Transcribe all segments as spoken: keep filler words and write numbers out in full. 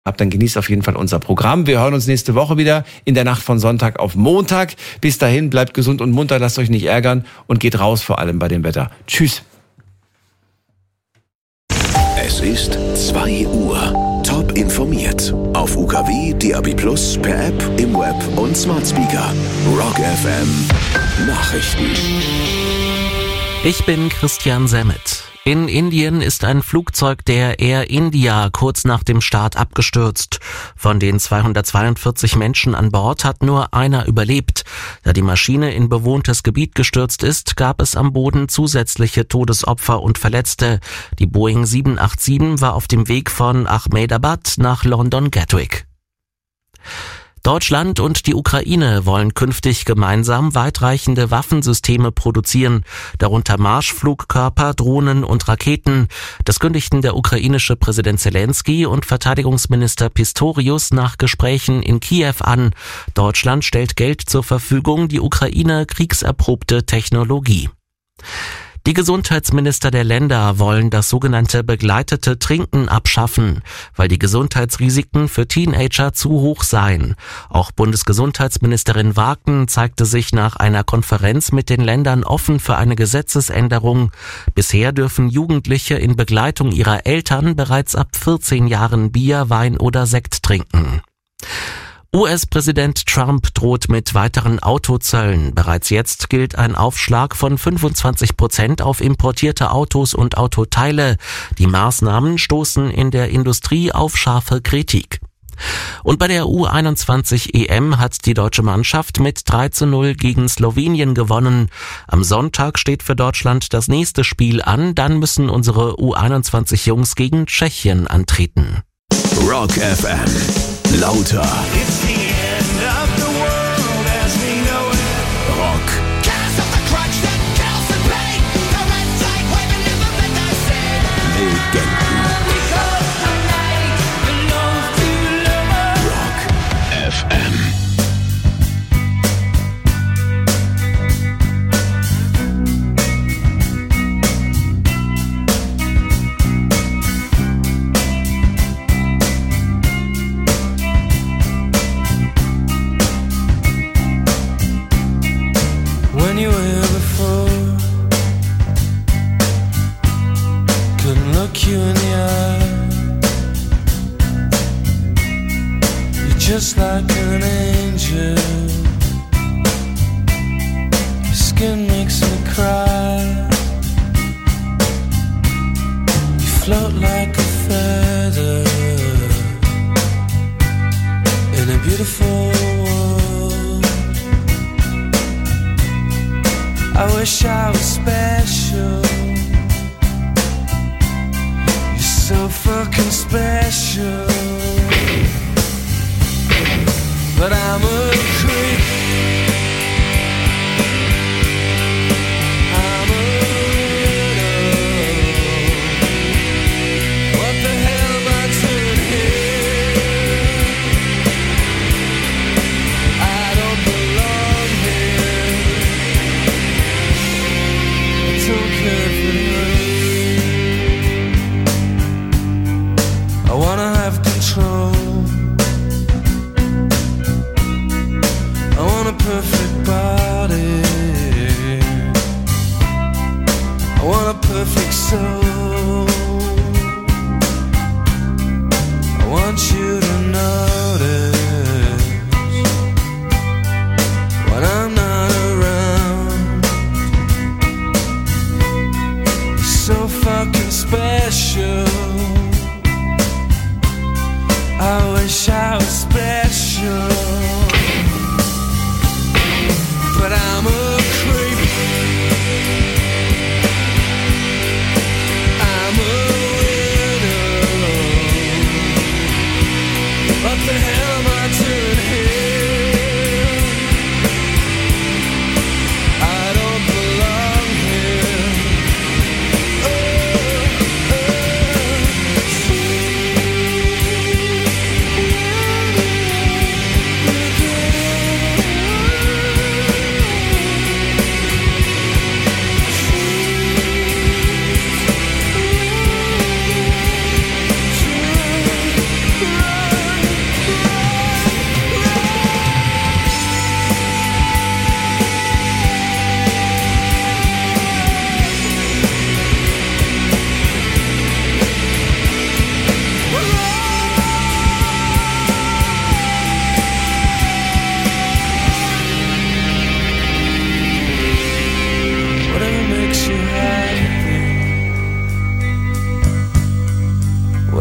habt, dann genießt auf jeden Fall unser Programm. Wir hören uns nächste Woche wieder in der Nacht von Sonntag auf Montag. Bis dahin, bleibt gesund und munter, lasst euch nicht ärgern und geht raus, vor allem bei dem Wetter. Tschüss. Es ist zwei Uhr. Top informiert. Auf U K W, D A B Plus, per App, im Web und Smart Speaker. Rock F M. Nachrichten. Ich bin Christian Semmet. In Indien ist ein Flugzeug der Air India kurz nach dem Start abgestürzt. Von den zweihundertzweiundvierzig Menschen an Bord hat nur einer überlebt. Da die Maschine in bewohntes Gebiet gestürzt ist, gab es am Boden zusätzliche Todesopfer und Verletzte. Die Boeing sieben acht sieben war auf dem Weg von Ahmedabad nach London Gatwick. Deutschland und die Ukraine wollen künftig gemeinsam weitreichende Waffensysteme produzieren, darunter Marschflugkörper, Drohnen und Raketen. Das kündigten der ukrainische Präsident Zelensky und Verteidigungsminister Pistorius nach Gesprächen in Kiew an. Deutschland stellt Geld zur Verfügung, die Ukraine kriegserprobte Technologie. Die Gesundheitsminister der Länder wollen das sogenannte begleitete Trinken abschaffen, weil die Gesundheitsrisiken für Teenager zu hoch seien. Auch Bundesgesundheitsministerin Wagen zeigte sich nach einer Konferenz mit den Ländern offen für eine Gesetzesänderung. Bisher dürfen Jugendliche in Begleitung ihrer Eltern bereits ab vierzehn Jahren Bier, Wein oder Sekt trinken. U S-Präsident Trump droht mit weiteren Autozöllen. Bereits jetzt gilt ein Aufschlag von fünfundzwanzig Prozent auf importierte Autos und Autoteile. Die Maßnahmen stoßen in der Industrie auf scharfe Kritik. Und bei der U einundzwanzig E M hat die deutsche Mannschaft mit drei zu null gegen Slowenien gewonnen. Am Sonntag steht für Deutschland das nächste Spiel an, dann müssen unsere U einundzwanzig Jungs gegen Tschechien antreten. Rock F M. Lauter. It's the end of the world as we know it. Rock. Cast off the crutch that kills the pain. The red flag waving never meant to say. Legenden. Because the night belongs to lovers. Rock F M. When you were here before, couldn't look you in the eye. You're just like an angel. Your skin makes me cry. You float like a feather in a beautiful world. I wish I was special. You're so fucking special. But I'm a creep. I'm a widow. What the hell am I doing here? I don't belong here. Don't care for you. I wanna have control. I want a perfect body. I want a perfect soul. I want you to notice when I'm not around. So fucking special. I wish I was special, but I'm a creep.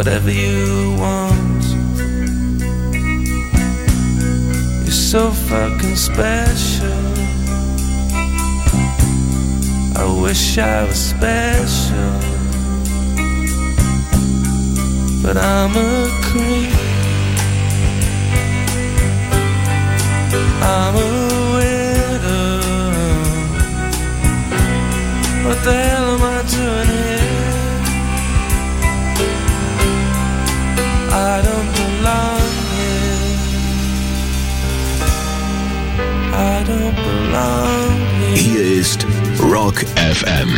whatever you want. You're so fucking special. I wish I was special, but I'm a creep. I'm a widow. What the hell am I doing here? I don't belong here. I don't belong here. Hier ist Rock F M.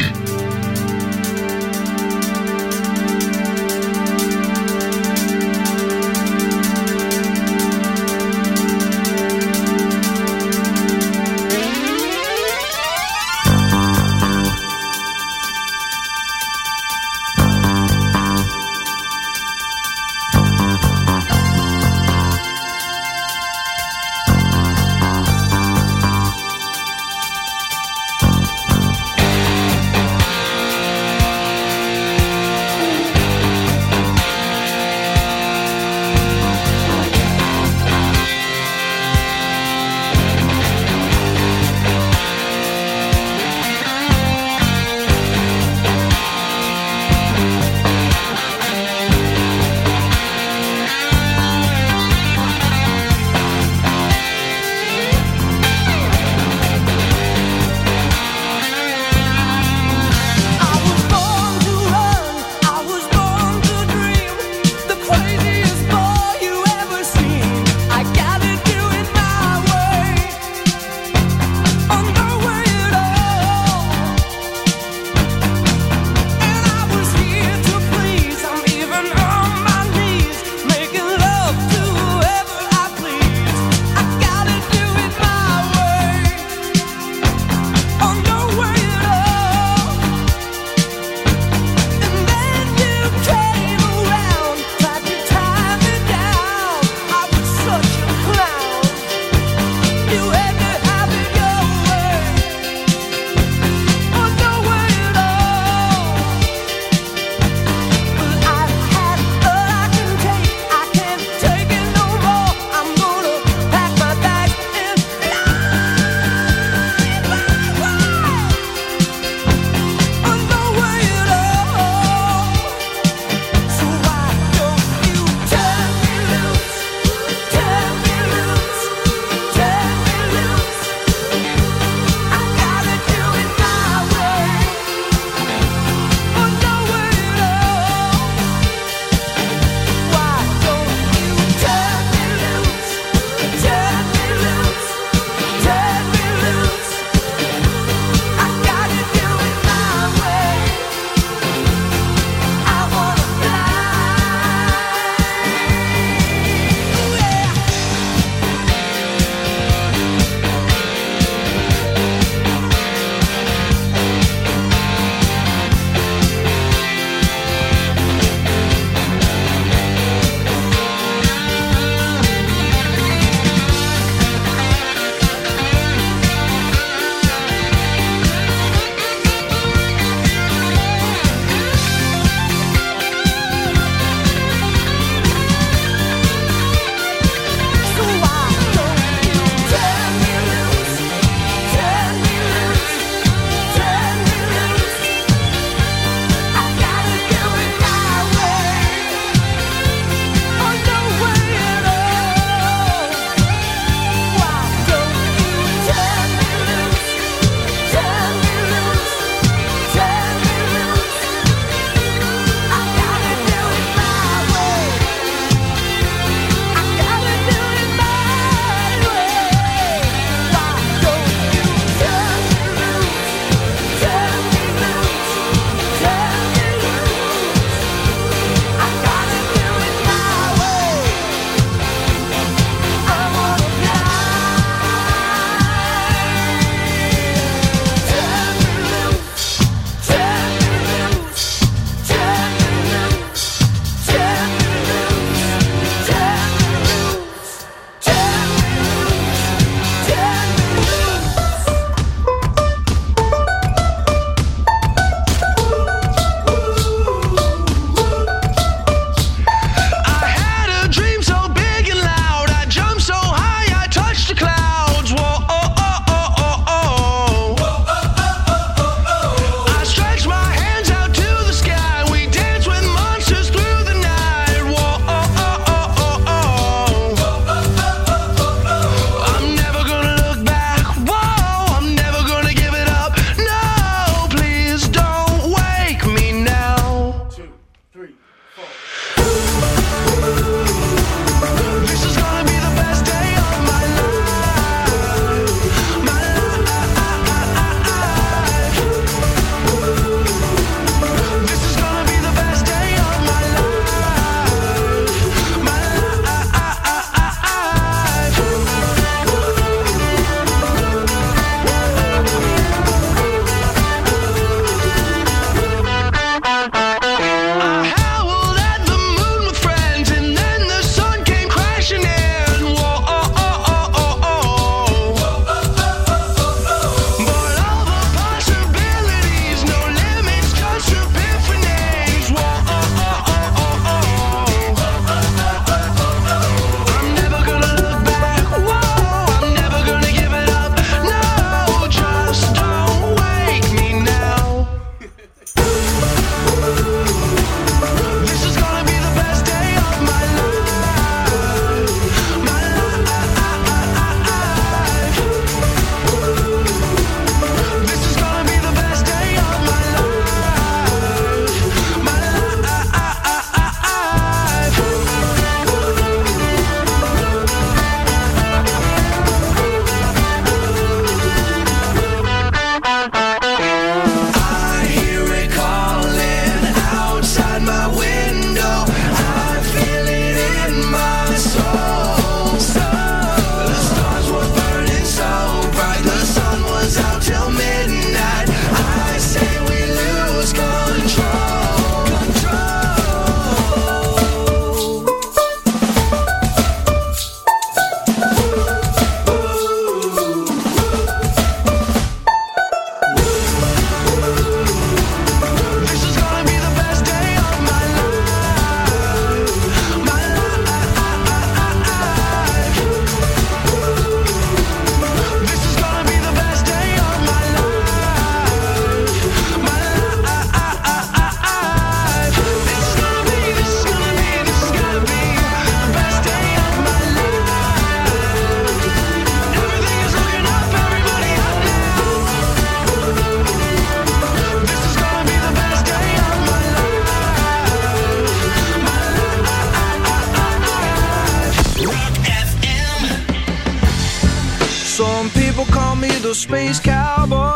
space cowboy.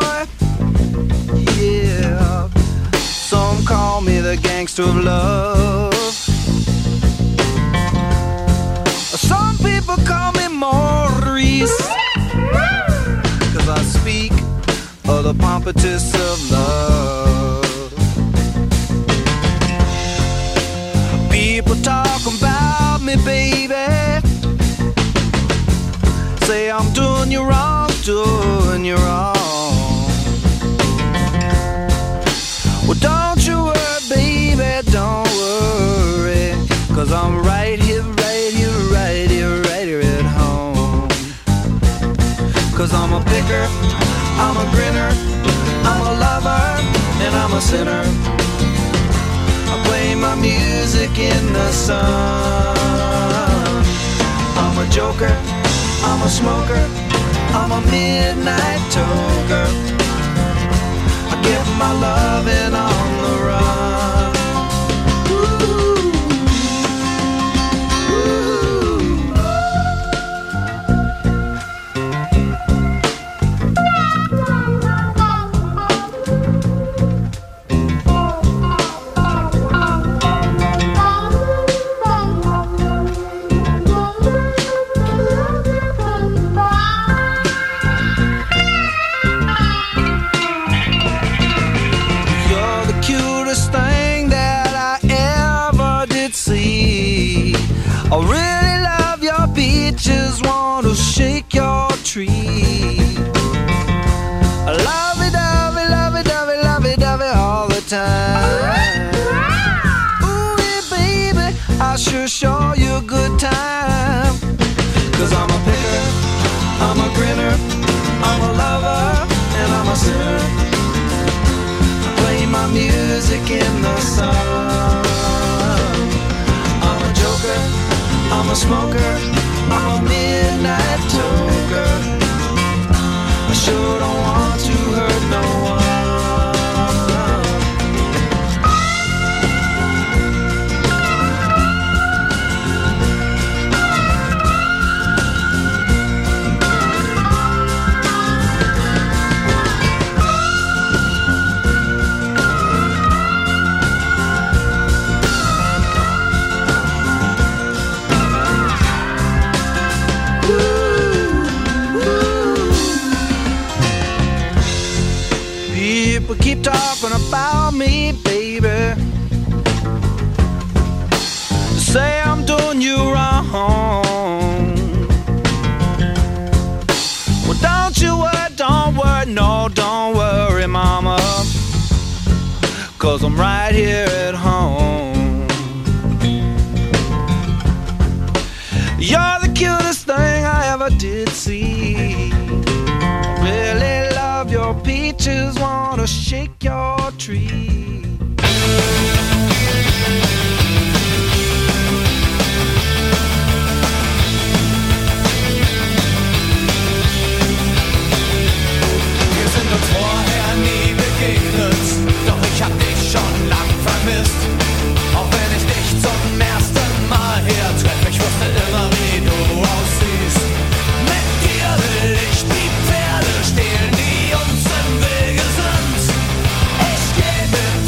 Yeah, some call me the gangster of love. Some people call me Maurice, 'cause I speak of the pompatus of love. People talk about me, baby, say I'm doing you wrong, doing you wrong. Well, don't you worry, baby, don't worry, 'cause I'm right here, right here, right here, right here at home. 'Cause I'm a picker, I'm a grinner, I'm a lover, and I'm a sinner. I play my music in the sun. I'm a joker, I'm a smoker, I'm a midnight toker. I get my loving on the run. Ooh, ooh. You're the cutest thing that I ever did see. I really love your beaches, want to shake your tree. I love it, love it, love it, love it, love it, love it all the time. Ooh, yeah, baby, I sure show you a good time. 'Cause I'm a picker, I'm a grinner, I'm a lover, and I'm a sinner. Play my music in the sun. I'm a joker, I'm a smoker, I'm a midnight toker. I sure don't want to hurt no one. People keep talking about me, baby. Say I'm doing you wrong. Well, don't you worry, don't worry, no, don't worry, mama, 'cause I'm right here at home. You're the cutest thing I ever did see. Really love your peaches, wanna shake your tree. Wir sind uns vorher nie begegnet, doch ich hab dich schon lang vermisst. Auch wenn ich dich zum ersten Mal hier treffe, ich wusste immer, wie du aussiehst. Mit dir will ich die Pferde stehlen, die uns im Wege sind. Ich geh mit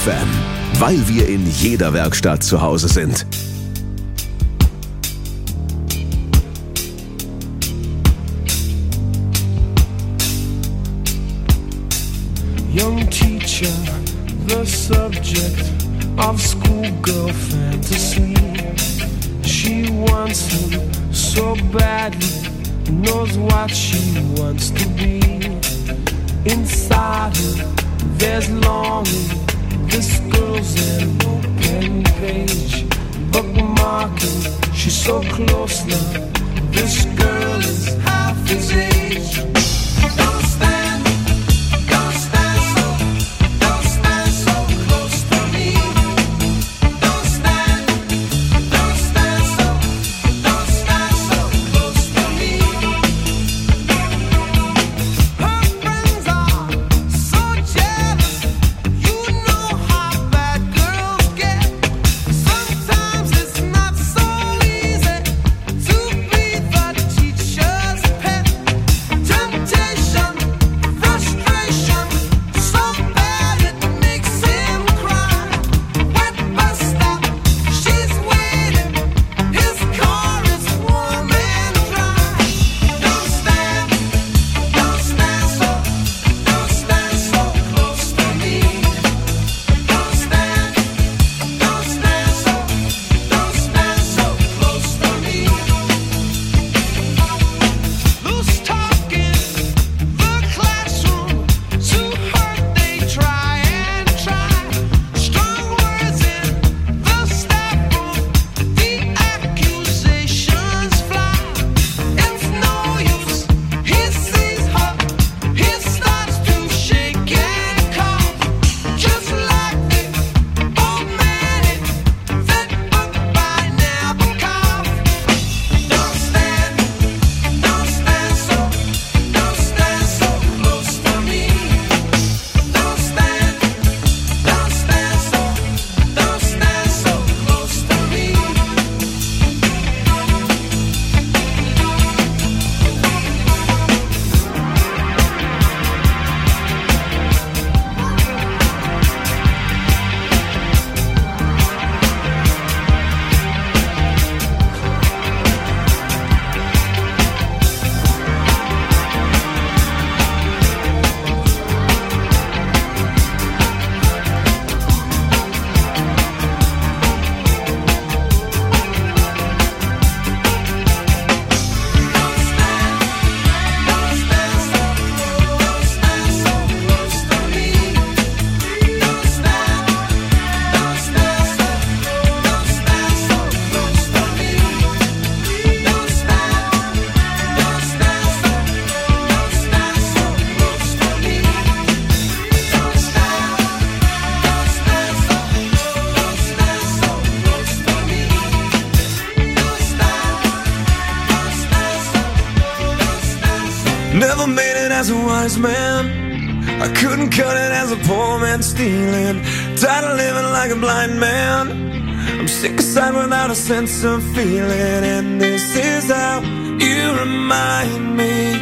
F M, weil wir in jeder Werkstatt zu Hause sind. Young teacher, the subject of schoolgirl fantasy. She wants him so badly, knows what she wants to be. Inside her, there's longing. This girl's an open page, bookmarking. She's so close now. This girl is half his age. Don't stand, don't stand so, don't stand so close to me. Don't stand, don't stand so, don't stand so close to me. Her friends are so jealous. You know how bad girls get. Sometimes it's not so easy to be the teacher's pet. Temptation, frustration, so bad it makes him cry. Wet bus stop, she's waiting. His car is warm and dry. Don't stand, don't stand so, don't stand so close to me. Don't stand, don't stand so, don't stand so close to me. Loose talk in the classroom, too hurt they try and try. Strong words in the staff room, the accusations fly. It's no use, he sees her, he starts to shake and cough. Just like the old man in that book by Nabokov. Don't stand, don't stand so, don't stand so close to me. Don't stand, don't stand so, don't stand so close to me. Never made it as a wise man. I couldn't cut it as a poor man stealing. Tired of living like a blind man. I'm sick aside without a sense of feeling. And this is how you remind me.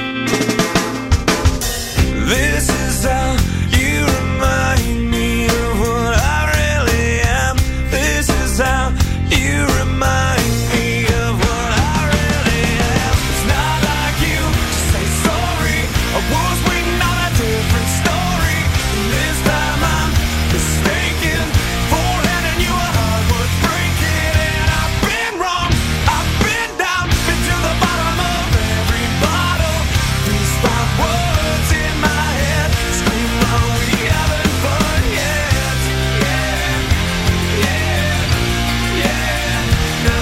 This is how you remind me of what I really am. This is how you remind me of what I really am. It's not like you to say sorry. I was waiting on a different story. And this time I'm mistaken for handing you a heart worth breaking. And I've been wrong, I've been down, been to the bottom of every bottle. These five words in my head scream, "Oh, we haven't fun yet." Yeah, yeah, yeah. No,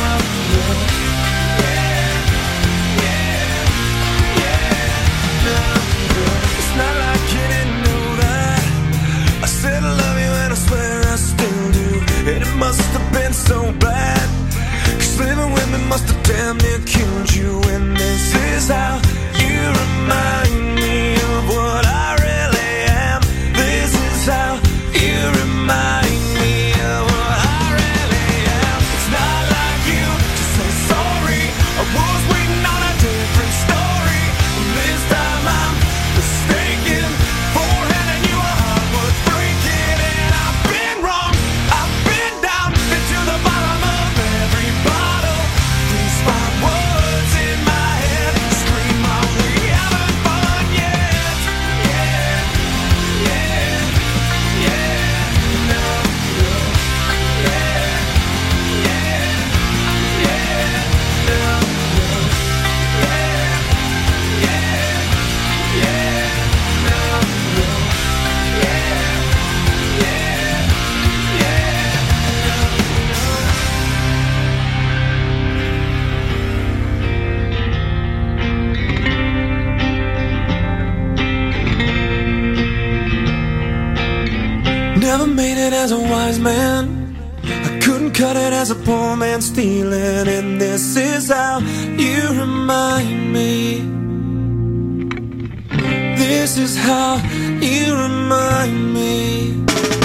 made it as a wise man. I couldn't cut it as a poor man stealing. And this is how you remind me. This is how you remind me.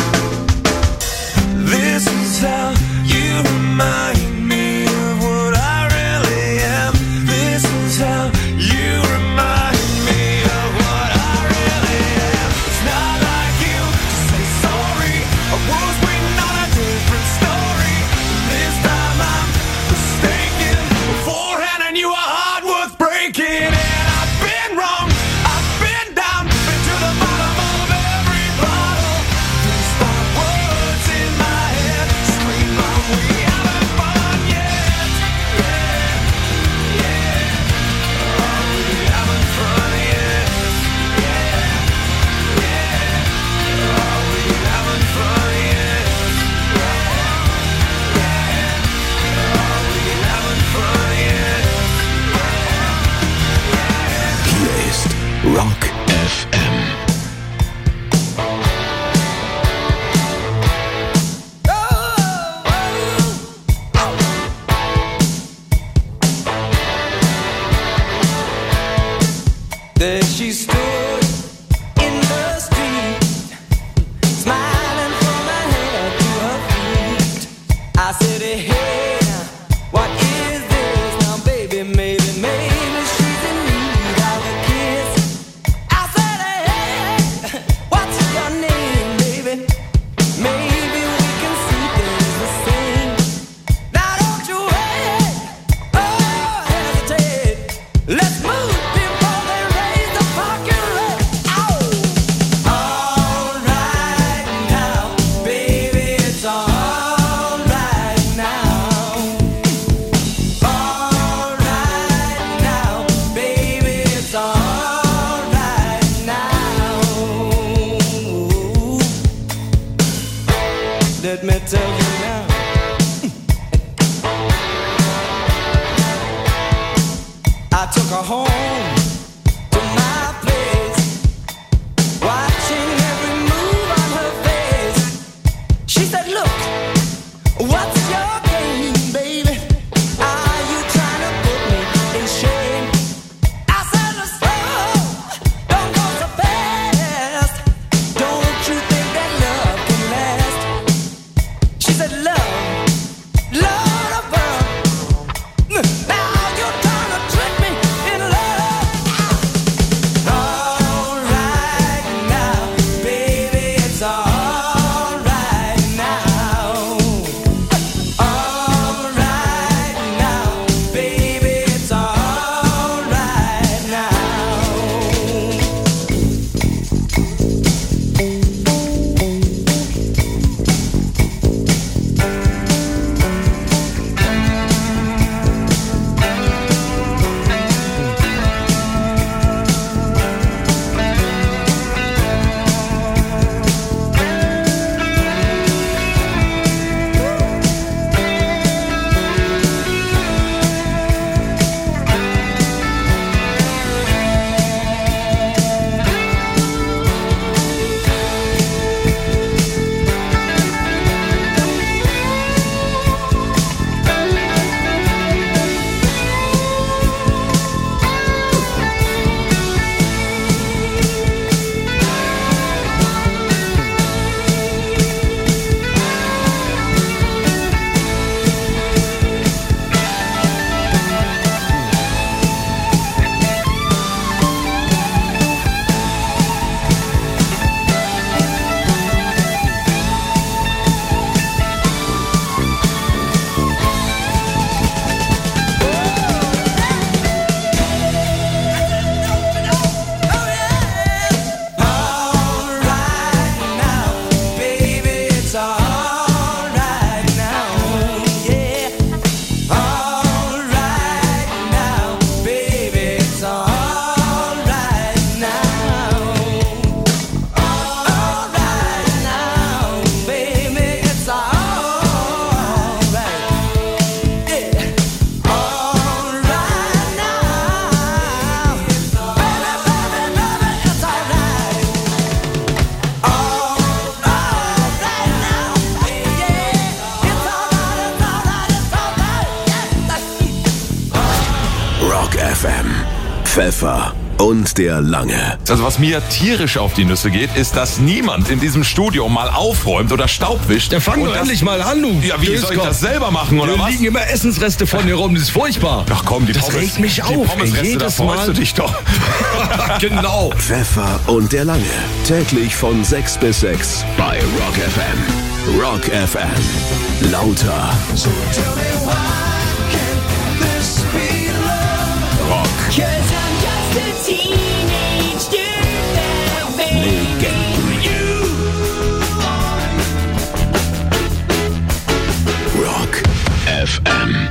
This is how you remind me of what I really am. This is how you remind me of what I really am. It's not like you to say sorry. I was waiting on a different story. This time I'm mistaken. Beforehand I knew a heart worth breaking. And I've been wrong, I've been down, been to the bottom of every bottle. These five words in my head scream out, we haven't fun yet. Yeah, yeah. Oh, we haven't fun yet. Yeah, yeah. Oh, we haven't fun yet. Yeah, yeah. Oh, we haven't fun yet. Hier ist Rock F M. There she stood in the street, smiling from her head to her feet. I said, hey, what is this now, baby? Maybe, maybe she's in need of a kiss. I said, hey, what's your name, baby? Maybe we can see things the same. Now don't you wait, oh, hesitate. Let's move before they raise the fucking rate. Ow! All right now, baby, it's all right now. All right now, baby, it's all right now. Let me tell you now. I took her home to my place, watching every move on her face. She said, look, what's your game, baby? Are you trying to put me in shame? I said, slow, don't go so fast. Don't you think that love can last? She said, love, love of her. Now you're trying to trick me in love. Pfeffer und der Lange. Also was mir tierisch auf die Nüsse geht, ist, dass niemand in diesem Studio mal aufräumt oder Staub wischt. Ja, fang Und doch das- endlich mal an, du. Ja, wie soll ich Döskopf. das selber machen, oder Hier was? liegen immer Essensreste von dir rum, das ist furchtbar. Ach komm, die das Pommes, regt mich die auf, ey, Pommesreste, da jedes freust Mal. du dich doch. Genau. Pfeffer und der Lange. Täglich von sechs bis sechs bei Rock F M. Rock F M. Lauter. So tell me why can't this be love? Rock. Cause I'm just a teenage dirtbag baby. Legenden. Rock F M.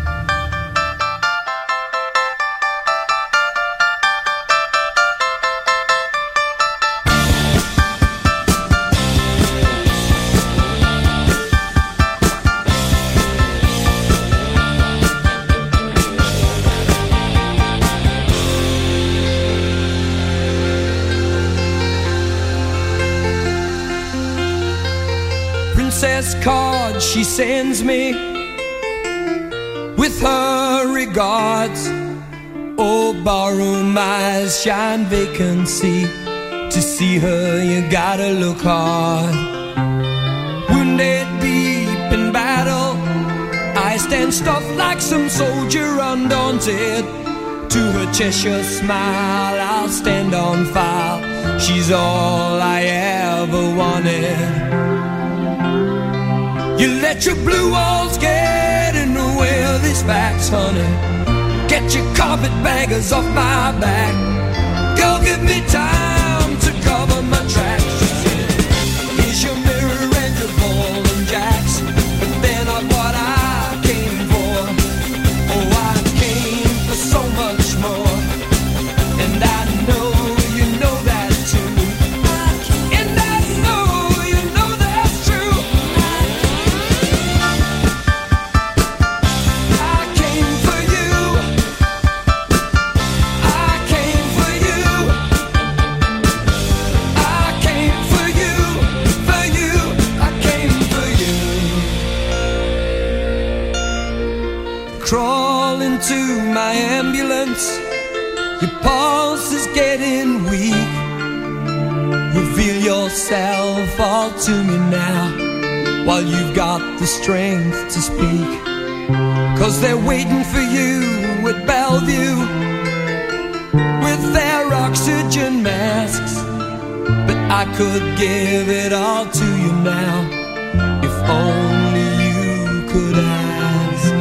Princess card she sends me with her regards. Oh, barroom eyes shine vacancy. To see her, you gotta look hard. Wounded deep in battle, I stand stuffed like some soldier undaunted. To her Cheshire smile, I'll stand on file. She's all I ever wanted. You let your blue walls get in the way of these facts, honey. Get your carpetbaggers off my back. Go give me time to cover my tracks. Here's your mirror and your ball and jacks. But they're not what I came for. Oh, I came for so much more. And I know you know that too. And I know you know that's true. I came for you. I came for you. I came for you. For you. I came for you. Crawl into my ambulance. Your pulse is getting weak. Reveal yourself all to me now, while you've got the strength to speak. Cause they're waiting for you at Bellevue with their oxygen masks. But I could give it all to you now, if only you could ask.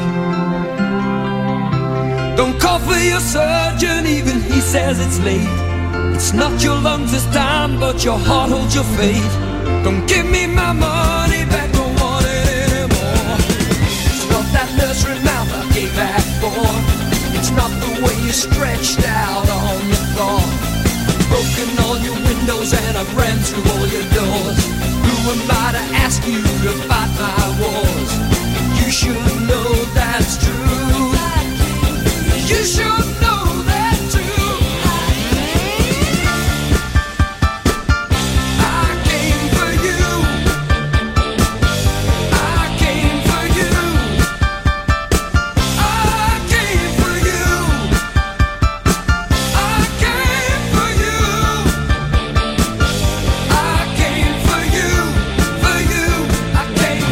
Don't call for your surgeon, even he says it's late. It's not your lungs this time, but your heart holds your fate. Don't give me my money back, don't want it anymore. It's not that nursery mouth I gave back for. It's not the way you stretched out on the floor. Broken all your windows and I've ran through all your doors. Who am I to ask you to fight my wars? You should know that's true. You should know that too. I came for you. I came for you. I came for you. I came for you. I came for you. For you. I came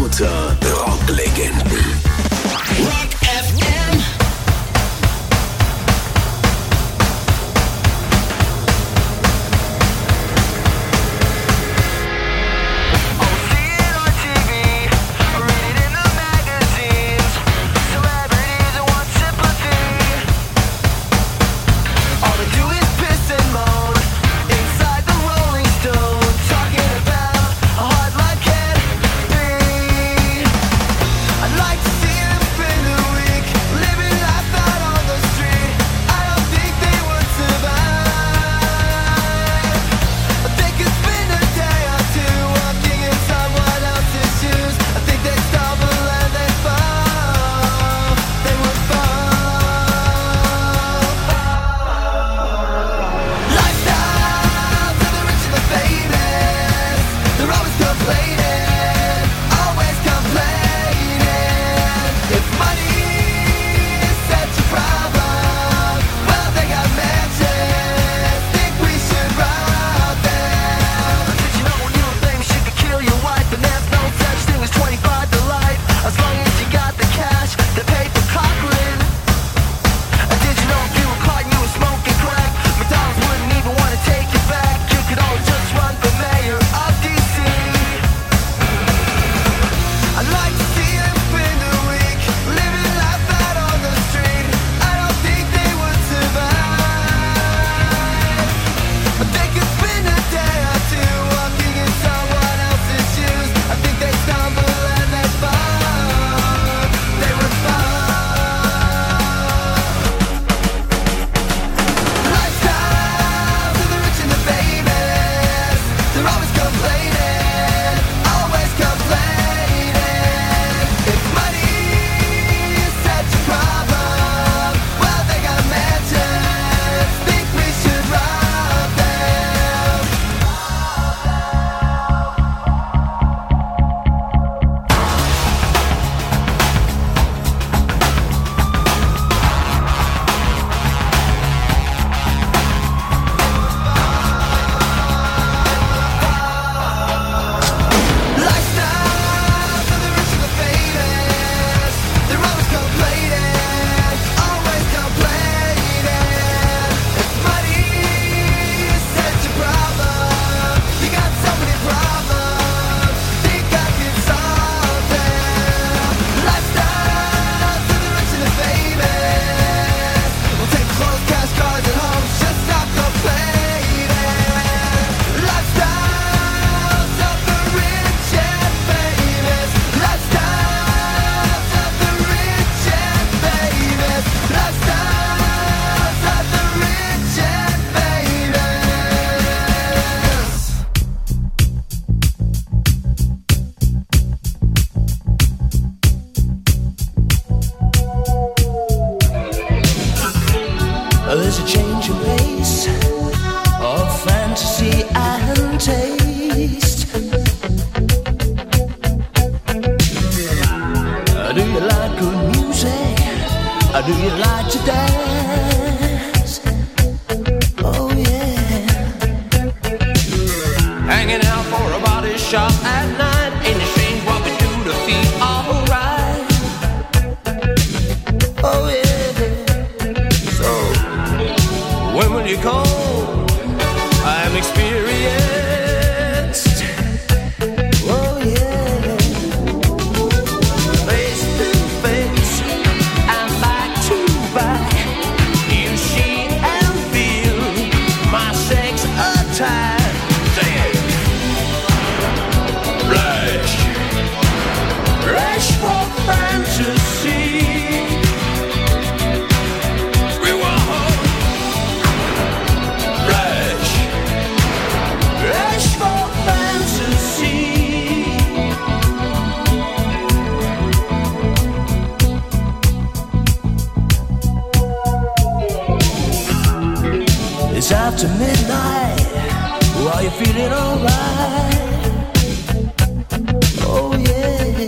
Lauter Rocklegenden. Rock F M. I'd like to see them spend the week living life out on the street. I don't think they would survive. I think it's been a day or two walking in someone else's shoes. I think they stumble and they fall. They would fall. Lifestyles of the rich and the famous. They're always complaining, always complaining. If money is such a problem, well, they got mansions. Think we should rob them. Did you know new things you could kill your wife, and there's no such thing as twenty-five to life, as long as you got the cash to pay for Cochran. And did you know if you were caught and you were smoking crack, McDonald's wouldn't even want to take you back. You could always just run for mayor of D C. I'd like to see them spend a week living life out on the street. I don't think they would survive. I think it's been a day or two walking in someone else's shoes. I think they stumble and they fall. They would fall. Lifestyles of the rich and the famous. They're always complaining, always complaining. If money is such a problem, well, they got mansions. Think we should rob them. Lifestyles of the rich and the famous. They're always complaining, always complaining. If money is such a problem, you got so many problems. Think I can solve them. Lifestyles of the rich and the famous. We'll take clothes, cash, cars, and homes. Just stop complaining. Lifestyles of the rich and famous. Lifestyles of the rich and famous. Lifestyles of the rich and famous. There's a change in pace of fantasy and taste. Uh, Do you like good music? Or do you like to dance? Oh yeah. Hanging out for a body shop at night. Ain't it strange what we do to feel alright? Oh yeah. So when will you come? I'm experienced. Oh yeah. Face to face and back to back. You see and feel my sex attack. Say it. Rush. Rush for fantasy. We want rush. Rush for fantasy. It's after midnight. Are you feeling alright? Oh yeah.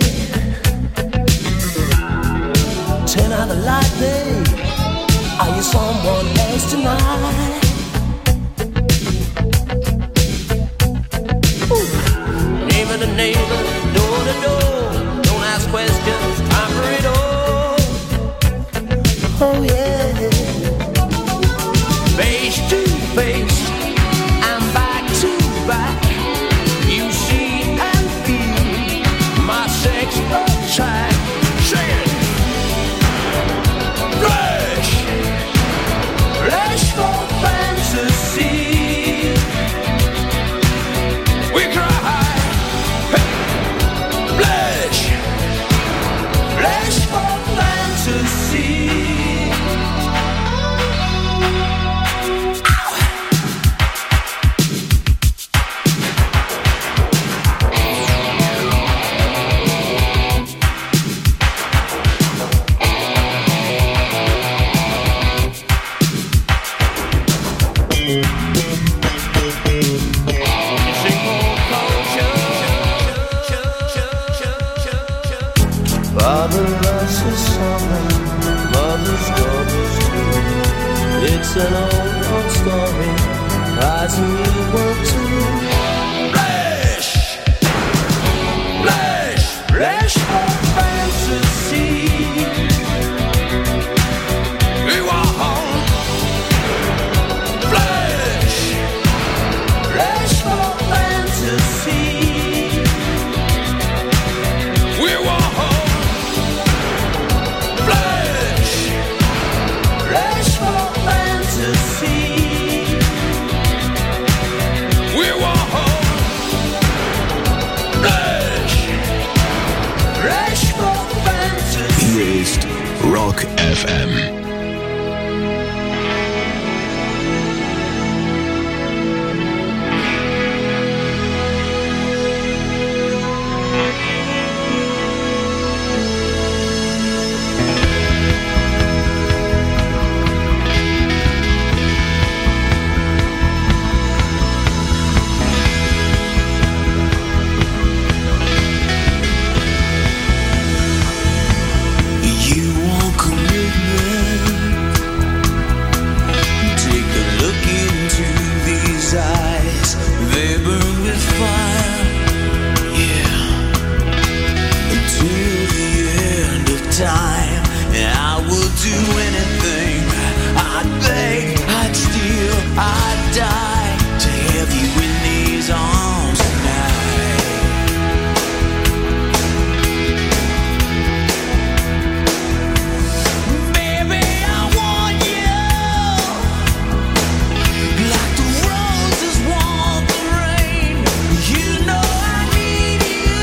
Turn out the light, babe. Are you someone else tonight? Ooh. Neighbor to neighbor, door to door. Father loves his son, mother's daughters too. It's an old, old story, rising you want to. Flesh, flesh, flesh for fantasy. We want flesh, flesh for fantasy. We want flesh, flesh for fantasy. We want flesh, flesh for fantasy. Hier ist Rock F M. You want commitment? Take a look into these eyes. They burn with fire. Yeah. Until the end of time, and I will do anything. I'd beg, I'd steal, I'd die to have you in these arms tonight. Baby, I want you like the roses want the rain. You know I need you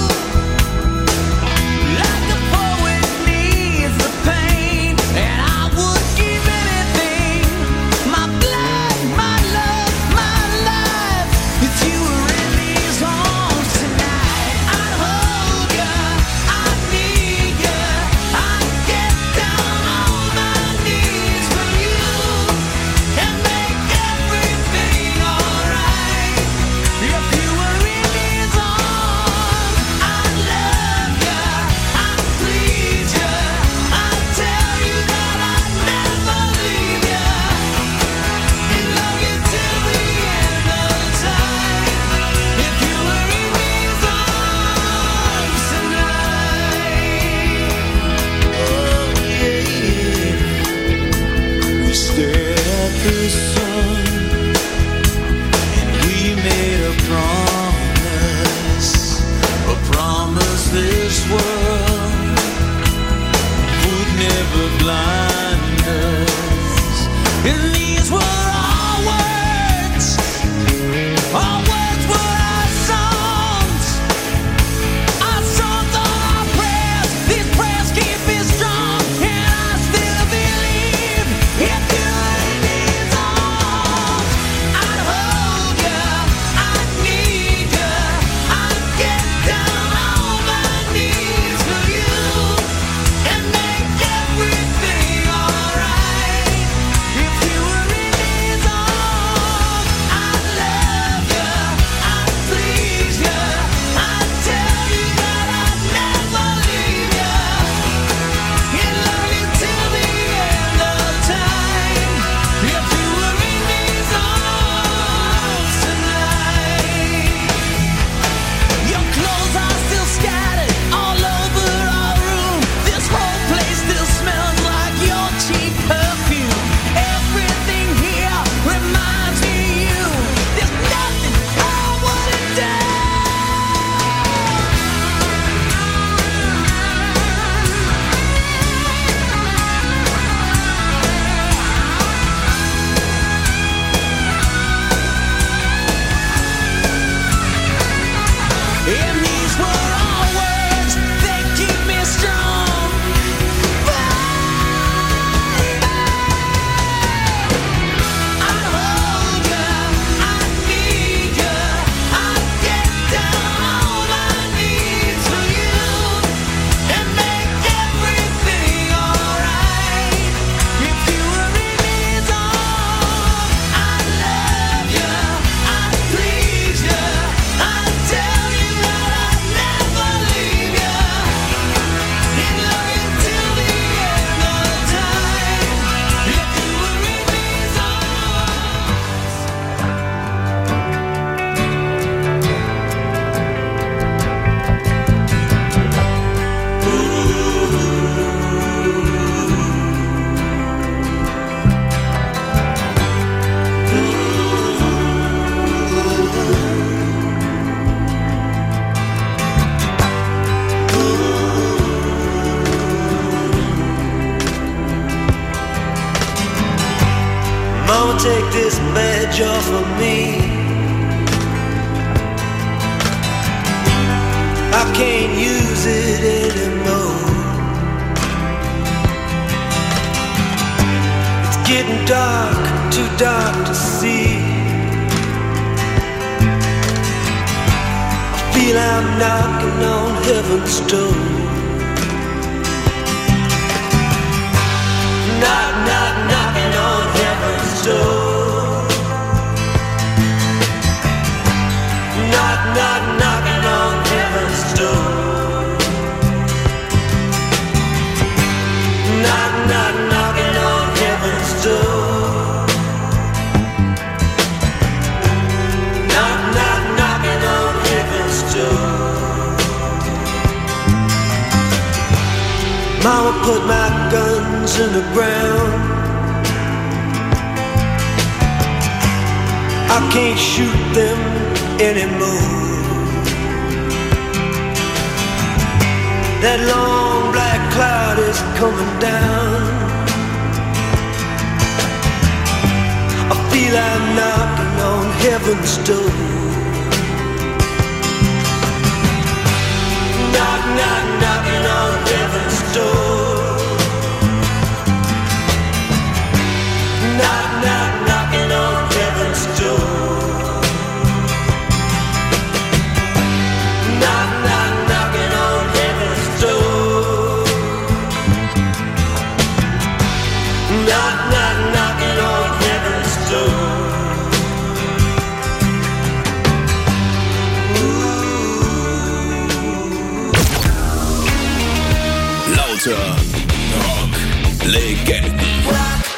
like the poet needs the pain. And I would give anything, my blood, my love, my life, if you were in these arms tonight. I'd hold you, I'd need you, I'd get down on my knees for you and make everything alright. If you were in these arms, I'd love you, I'd please you, I'd tell you that I'd never leave you and love you till the end of time. If you were in these arms tonight, oh yeah, we stared at the sun and we made a promise, a promise this world would never blind us. And these were our words, our words were our songs, our songs are our prayers. These prayers keep me strong, and I still believe if you're in these arms, I'd hold you, I'd need you, I'd get down on my knees this badge off of me. I can't use it anymore. It's getting dark, too dark to see. I feel I'm knocking on heaven's door. Knock, knock, knocking on heaven's door. Knock, knock, knocking on heaven's door. Knock, knock, knocking on heaven's door. Knock, knock, knocking on heaven's door. Mama put my guns in the ground. I can't shoot them anymore. That long black cloud is coming down. I feel I'm knocking on heaven's door. Knock, knock, knocking on heaven's door. Knock, knock, knocking on heaven's door. Knock, knock, knocking on heaven's door. Knock, knock, knocking on heaven's door. Lauter Rock Legenden. Rock